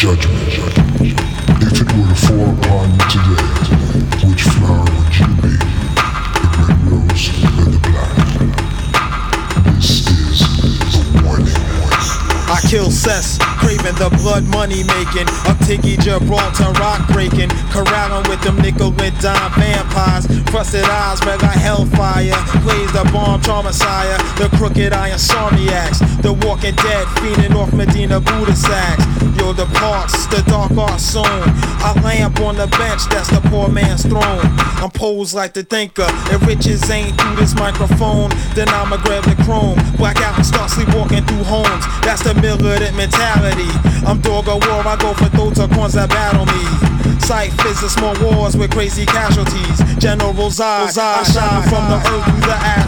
judgment. If it were to fall upon you today, which flower would you be? The red rose or the black? This is a warning. I kill cess, craving the blood money making. Up Tiggy, Gibraltar, rock breaking. Corralling with them nickel and dime vampires. Frosted eyes, red like hellfire. Plays the bomb, Messiah. The crooked eye insomniacs. The walking dead, fiending off Medina Buddha sacks. Yo, the parts, the dark art zone. I lamp on the bench, that's the poor man's throne. I'm posed like the thinker. If riches ain't through this microphone, then I'ma grab the chrome. Black out and start sleepwalking through homes. That's the militant mentality. I'm dog of war, I go for those corns that battle me. Sight physics, small wars with crazy casualties. General's eyes, I shine from the earth through the ash.